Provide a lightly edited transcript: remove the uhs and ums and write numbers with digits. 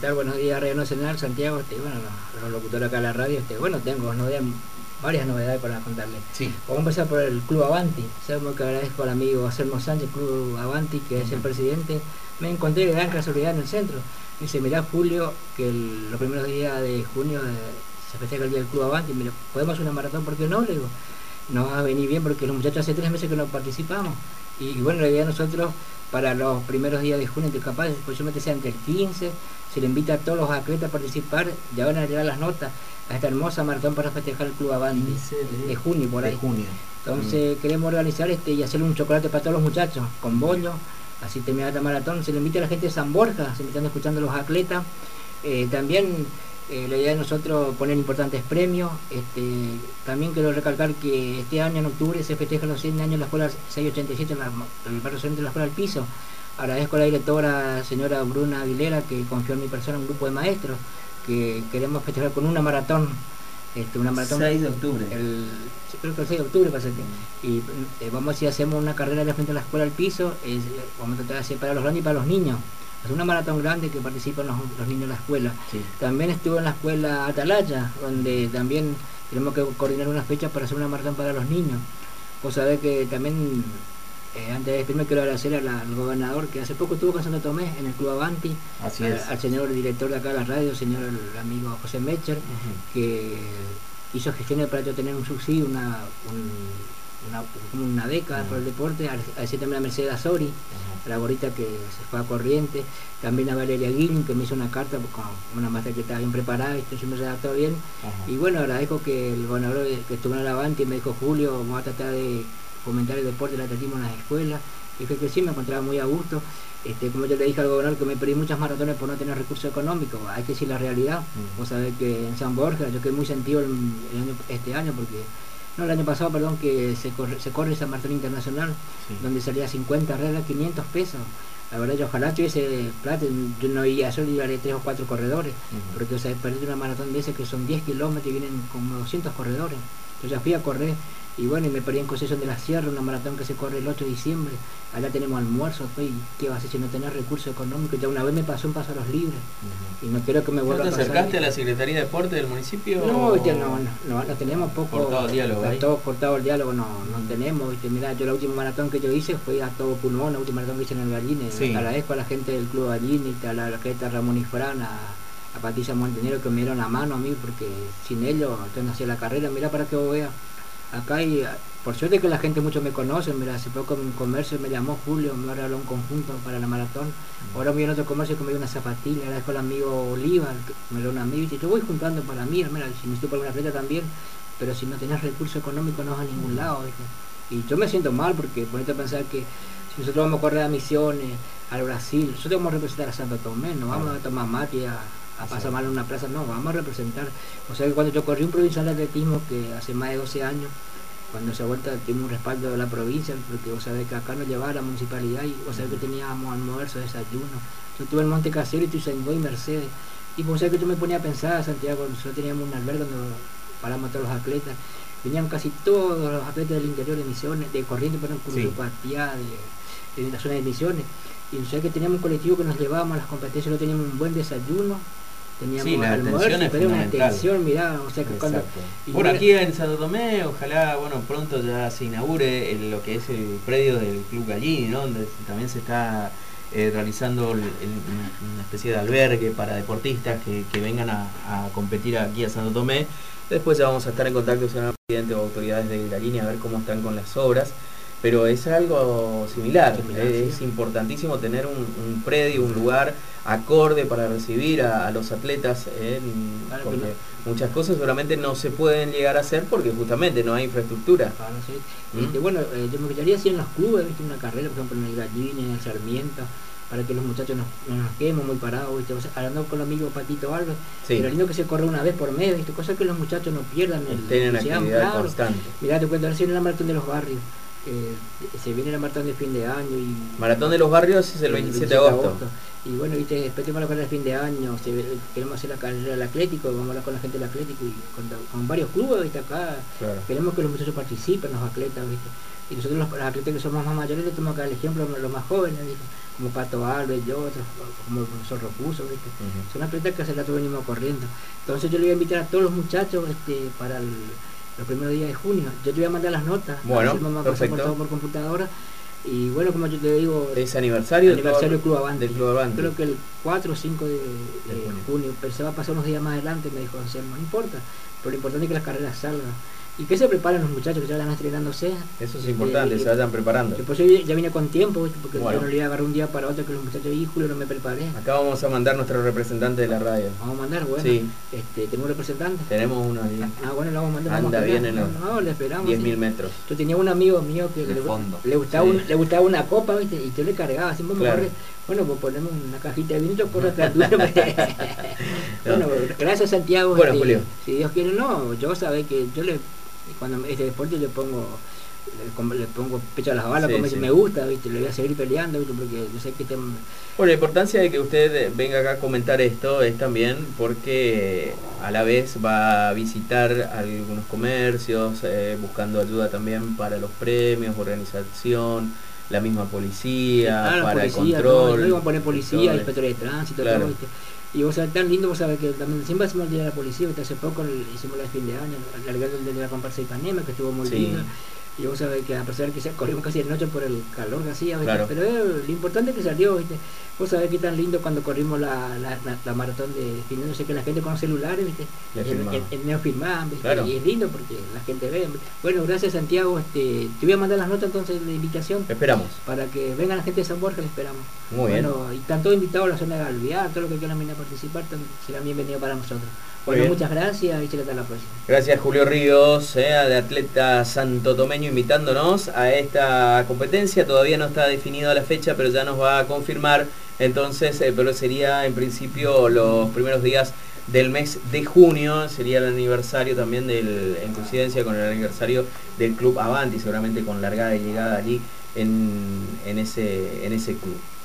tal? Buenos días, Radio Nacional, Santiago. Bueno, los locutores acá en la radio. Bueno, tengo varias novedades para contarles. Sí. Vamos a empezar por el Club Avanti. Sabemos que agradezco al amigo Anselmo Sánchez, Club Avanti, que es el presidente. Me encontré de gran casualidad en el centro. Dice, mirá, Julio, que los primeros días de junio se festeja el día del Club Avanti. Mira, ¿podemos hacer una maratón? ¿Por qué no? Le digo, nos va a venir bien porque los muchachos hace 3 meses que no participamos. Y bueno, la idea de nosotros, para los primeros días de junio, capaz, posiblemente sea entre el 15, se le invita a todos los atletas a participar, ya van a llegar las notas a esta hermosa maratón para festejar el Club Avanti de junio, por ahí. Entonces queremos organizar y hacerle un chocolate para todos los muchachos, con bollo, así termina la maratón. Se le invita a la gente de San Borja, se invitan escuchando a los atletas. También la idea de nosotros poner importantes premios. También quiero recalcar que este año en octubre se festejan los 100 años de la escuela 687 en el barrio centro de la escuela del Piso. Agradezco a la directora, señora Bruna Aguilera, que confió en mi persona, un grupo de maestros, que queremos festejar con una maratón. Una maratón 6 de octubre. Creo que el 6 de octubre pasa que. Y vamos, si hacemos una carrera de frente a la escuela del Piso, vamos a tratar de hacer para los grandes y para los niños. Es una maratón grande que participan los niños de la escuela. Sí. También estuve en la escuela Atalaya, donde también tenemos que coordinar una fecha para hacer una maratón para los niños. Vos sabés que también, antes de despedirme, quiero agradecer al gobernador, que hace poco estuvo con Santo Tomé en el Club Avanti. Así es. Al señor director de acá de la radio, señor el amigo José Mecher, que hizo gestiones para yo tener un subsidio, una beca por el deporte. Agradecer también a Mercedes Azori, la gorita que se fue a Corriente, también a Valeria Guillén, que me hizo una carta con una maestra que estaba bien preparada, y siempre se adaptó bien. Y bueno, agradezco que el gobernador que estuvo en el Avanti me dijo, Julio, vamos a tratar de fomentar el deporte, el atletismo en las escuelas. Y fue que sí, me encontraba muy a gusto. Como yo le dije al gobernador, que me pedí muchas maratones por no tener recursos económicos. Hay que decir la realidad. Vos sabés que en San Borja yo quedé muy sentido este año, porque el año pasado, perdón, que se corre esa maratón internacional, donde salía 50 reglas, 500 pesos. La verdad, yo ojalá tuviese plata, yo no iría, yo llevaré 3 o 4 corredores, porque, o sea, perder una maratón de esas que son 10 kilómetros y vienen como 200 corredores. Yo ya fui a correr, y bueno, y me perdí en Concesión de la Sierra, una maratón que se corre el 8 de diciembre. Allá tenemos almuerzo, y ¿qué vas a hacer si no tenés recursos económicos? Ya una vez me pasó un paso a los libres, y no quiero que me vuelva a pasar. ¿Te acercaste a la Secretaría de Deporte del municipio? No, ya no tenemos poco. Cortado el diálogo. Está todo cortado el diálogo, no tenemos. Mirá, yo la última maratón que yo hice fue a todo pulmón, la última maratón que hice en el Galline. Agradezco a la gente del Club Galline, a la atleta Ramón y Fran, a Patricia Montenegro, que me dieron la mano a mí, porque sin ellos yo no hacía la carrera. Mirá, para que vos veas, acá hay, por suerte que la gente mucho me conoce. Mira, hace poco en un comercio me llamó Julio, me regaló un conjunto para la maratón. Ahora voy en otro comercio que me dio una zapatilla. Agradezco al amigo Oliva, me dio un amigo, y dice, yo voy juntando para mí, mira, si me estoy por una atleta también, pero si no tenés recursos económicos no vas a ningún lado, ¿viste? Y yo me siento mal, porque ponete a pensar que si nosotros vamos a correr a Misiones, al Brasil, nosotros vamos a representar a Santo Tomé, no vamos a tomar mate a pasar mal en una plaza, no, vamos a representar. O sea que cuando yo corrí un provincial de atletismo, que hace más de 12 años, cuando se vuelta tiene un respaldo de la provincia, porque vos sabés que acá nos llevaba la municipalidad, y vos sabés que teníamos almuerzo, desayuno. Yo estuve en Monte Casero y Tuizango y Mercedes, y vos sabés que yo me ponía a pensar, Santiago, nosotros teníamos un albergue donde paramos a todos los atletas, venían casi todos los atletas del interior de Misiones, de Corrientes, pero con Curupatía, de la zona de Misiones, y nosotros que teníamos un colectivo que nos llevábamos a las competencias, no teníamos un buen desayuno, teníamos almuerzo, pero una atención, mirá, o sea que cuando... Por aquí en Santo Tomé, ojalá, bueno, pronto ya se inaugure lo que es el predio del Club Gallini, ¿no? Donde también se está realizando una especie de albergue para deportistas que vengan a competir aquí a Santo Tomé. Después ya vamos a estar en contacto con el presidente o autoridades de Gallini a ver cómo están con las obras. Pero es algo similar, es importantísimo tener un predio, un lugar acorde para recibir a los atletas, porque muchas cosas seguramente no se pueden llegar a hacer porque justamente no hay infraestructura. Bueno, yo me gustaría hacer en los clubes, ¿viste? Una carrera, por ejemplo, en el Gallini, en el Sarmiento, para que los muchachos no nos quedemos muy parados, ¿viste? O sea, hablando con el amigo Patito Alves, pero lindo que se corre una vez por mes, ¿viste? Cosa que los muchachos no pierdan tienen actividad constante. Mirá, te cuento, ahora sí en la maratón de los barrios. Se viene la maratón de fin de año y Maratón de los Barrios es el 27 de agosto. Y bueno, viste, después tenemos la carrera de fin de año, queremos hacer la carrera del Atlético, vamos a hablar con la gente del Atlético y con varios clubes, viste, acá. Queremos que los muchachos participen, los atletas, viste. y nosotros los atletas que somos más mayores le tenemos que dar el ejemplo a los más jóvenes, ¿viste? Como Pato Alves y otros, como el profesor Rocuso, ¿viste? Son atletas que hace rato venimos corriendo. Entonces yo le voy a invitar a todos los muchachos para los primeros días de junio. Yo te voy a mandar las notas, bueno, perfecto, por computadora. Y bueno, como yo te digo, es aniversario del Club Avanti. Del Club Avanti. Creo que el 4 o 5 de junio, pero se va a pasar unos días más adelante, me dijo Anselmo, no importa, pero lo importante es que las carreras salgan. Y que se preparen los muchachos que ya vayan estrenándose. Eso es importante, se vayan preparando. Por eso ya vine con tiempo, ¿viste? Porque bueno, yo no le iba a agarrar un día para otro que los muchachos y Julio no me preparé. Acá vamos a mandar nuestro representante de la radio. Vamos a mandar, bueno. Sí. ¿Tenemos un representante? Tenemos uno ahí. Bueno, lo vamos a mandar. Anda bien en los le esperamos. 10.000 metros. Yo tenía un amigo mío que le gustaba una copa, ¿viste? Y yo le cargaba, así como claro. Bueno, pues ponemos una cajita de vinito, corre atrás tuyo. Bueno, gracias Santiago. Bueno, Julio. Si Dios quiere, no, yo sabés que yo cuando este deporte le pongo pecho a las balas, como si me gusta, ¿viste? Le voy a seguir peleando, ¿viste? Porque yo sé que bueno, la importancia de que usted venga acá a comentar esto es también porque a la vez va a visitar algunos comercios, buscando ayuda también para los premios, organización, la misma policía, para el control. No iban a poner policía, inspectores de tránsito, claro. Todo, ¿viste? Y vos sabés, tan lindo, vos sabés que también siempre hacemos el día de la policía, ¿viste? Hace poco hicimos la de fin de año, el de la comparsa de Ipanema, que estuvo muy lindo. Y vos sabés que a pesar de que corrimos casi de noche por el calor que hacía, claro. Pero lo importante es que salió, ¿viste? Vos sabés que tan lindo cuando corrimos la maratón de fin de año, sé que la gente con celulares, ¿viste? El neo filmaba, ¿viste? Claro. Y es lindo porque la gente ve. Bueno, gracias Santiago, te voy a mandar las notas entonces de invitación. Esperamos. Para que vengan la gente de San Borja, le esperamos. Muy bien. Y están todos invitados a la zona de Galviar, todo lo que quieran venir a participar, será bienvenido para nosotros. Bueno, muchas gracias y hasta la próxima. Gracias Julio Ríos, de Atleta Santotomeño, invitándonos a esta competencia. Todavía no está definida la fecha, pero ya nos va a confirmar. Entonces, pero sería en principio los primeros días del mes de junio. Sería el aniversario también en coincidencia con el aniversario del Club Avanti, seguramente con largada y llegada allí en ese club.